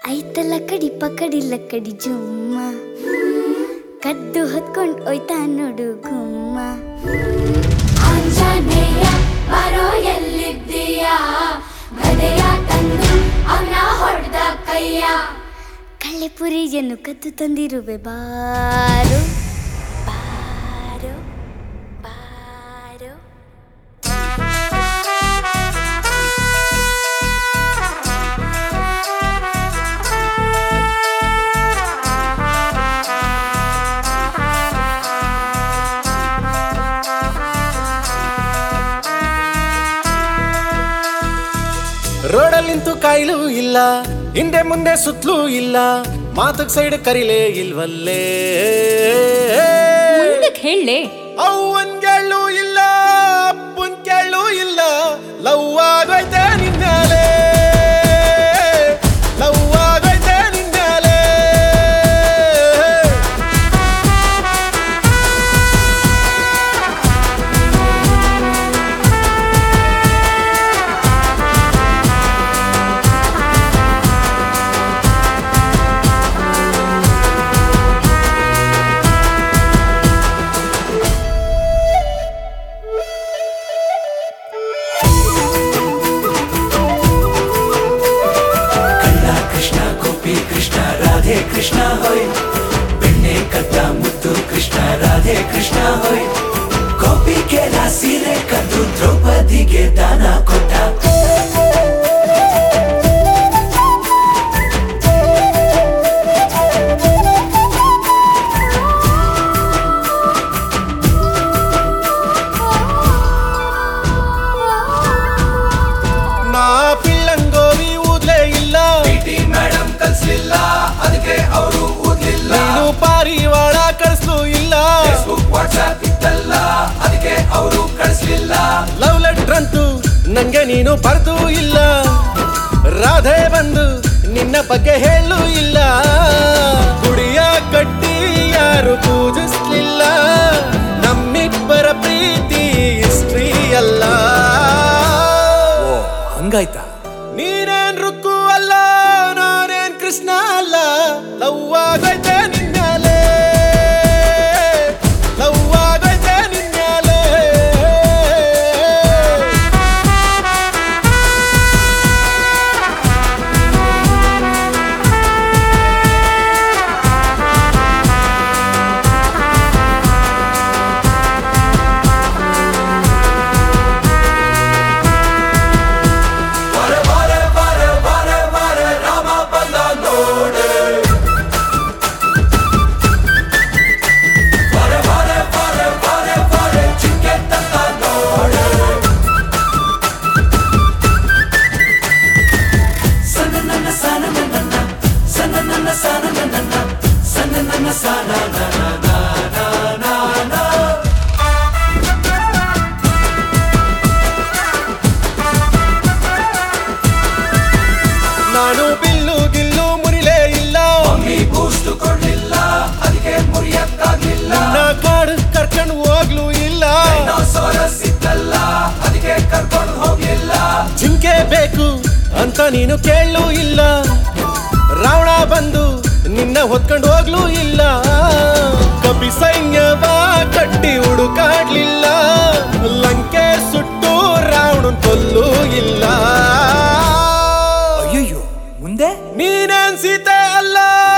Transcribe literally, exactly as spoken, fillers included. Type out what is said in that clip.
ಐತಲ್ಲ ಕಡಿ ಪಕಡಿಲ್ಲ ಕಡಿ ಜುಮ್ಮ ಕದ್ದು ಹೊತ್ಕೊಂಡ್ ಒಯ್ತಾ ನೋಡು ಗುಮ್ಮ ಆಂಜನೇಯ ಬರೋ ಎಲ್ಲಿದ್ದೀಯಾ ಗದೆಯ ತಂದು ಅವನ ಹೊಡೆದ ಕೈಯ ಕಳ್ಳೆ ಪುರಿಯನ್ನು ಕದ್ದು ತಂದಿರುವೆ ಬಾರು ಬಾರು ಬಾರು ರೋಡಲ್ಲಿಂತೂ ಕಾಯಿಲು ಇಲ್ಲ ಹಿಂದೆ ಮುಂದೆ ಸುತ್ತಲೂ ಇಲ್ಲ ಮಾತಕ್ ಸೈಡ್ ಕರಿಲೇ ಇಲ್ವಲ್ಲೇ ಮುಂದಕ್ಕೆ ಹೇಳಲೇ ಅವ್ವನ್ ಕೇಳು ಇಲ್ಲ ಅಪ್ಪನ್ ಕೇಳು ಇಲ್ಲ ಲವ್ ಆಗೈತೆ ನಿನ್ನಾಲೆ ಲವ್ ಆಗೈತೆ ನಿನ್ನಾಲೆ राधे कृष्ण होय बेन्ने कद्दा मुद्दु कृष्ण राधे कृष्ण होय गोपी केला सीरे कद्दु द्रौपदिगे दान कोट्ಟ ನಾ ಪಿಳ್ಳಂಗೋವಿ ಊದ್ಲೇ ಇಲ್ಲ ಪಿಟಿ ಮೇಡಂ ಕಲ್ಸಲಿಲ್ಲ ಅದಕ್ಕೆ ಅವರು ಊದ್ಲಿಲ್ಲ ನೀನು ಪಾರಿವಾಳ ಕಳಿಸ್ಲೂ ಇಲ್ಲ ಫೇಸ್ಬುಕ್ ವಾಟ್ಸ್ಆಪ್ ಇತ್ತಲ್ಲ ಅದಕ್ಕೆ ಅವರು ಕಳಿಸ್ಲಿಲ್ಲ ಲವ್ ಲೆಟರ್ ಅಂತೂ ನಂಗೆ ನೀನು ಬರ್ದೂ ಇಲ್ಲ ರಾಧೆ ಬಂದು ನಿನ್ನ ಬಗ್ಗೆ ಹೇಳೂ ಇಲ್ಲ ಗುಡಿಯ ಕಟ್ಟಿ ಯಾರು ಪೂಜಿಸ್ಲಿಲ್ಲ ನಮ್ಮಿಬ್ಬರ ಪ್ರೀತಿ ಹಿಸ್ಟ್ರಿ ಅಲ್ಲ ಹಂಗಾಯ್ತಾ ನೀನೇನ್ ರುಕ್ಕು ಅಲ್ಲ ನಾನೇನ್ ಕೃಷ್ಣ ಅಲ್ಲ ಲವ್ ಆಗೈತೆ ನಿನ್ನಾಲೆ ಲವ್ ಆಗೈತೆ ನಿನ್ನಾಲೆ ವರ ವರ ವರ ವರ ವರ ರಾಮ ಬಂದ ನೋಡೆ ವರ ವರ ವರ ವರ ವರ ಚಿಕ್ಕೆ ತಂದ ನೋಡೆ ಸನ ನನ್ನ ಸನ ನನ್ನ ಸನ ನನ್ನ ಸನ ನನ್ನ ಸನ ನನ್ನ ಸನ ನನ್ನ ನಾನು ಬಿಲ್ಲು ಗಿಲ್ಲು ಮುರಿಲೇ ಇಲ್ಲ ಮಮ್ಮಿ ಬೂಸ್ಟ್ ಕೊಡ್ಲಿಲ್ಲ ಅದಕ್ಕೆ ಮುರಿಯಕ್ಕಾಗ್ಲಿಲ್ಲ ನಾ ಕಾಡು ಕರ್ಕೊಂಡು ಹೋಗ್ಲೂ ಇಲ್ಲ ಡೈನೋಸಾರಸ್ ಇತ್ತಲ್ಲ ಅದಕ್ಕೆ ಕರ್ಕೊಂಡು ಹೋಗ್ಲಿಲ್ಲ ಜಿಂಕೆ ಬೇಕು ಅಂತ ನೀನು ಕೇಳಲೂ ಇಲ್ಲ ರಾವಣ ಬಂದು ನಿನ್ನ ಹೊತ್ಕೊಂಡು ಹೋಗ್ಲೂ ಇಲ್ಲ ಕಪಿ ಸೈನ್ಯವ ಕಟ್ಟಿ ಹುಡುಕಾಡ್ಲಿಲ್ಲ ಲಂಕೆ ಸುಟ್ಟು ರಾವಣನ್ ಕೊಲ್ಲೂ ಇಲ್ಲ ಅಯ್ಯಯ್ಯೋ ಮುಂದೆ ನೀನೇನ್ ಸೀತೆ ಅಲ್ಲ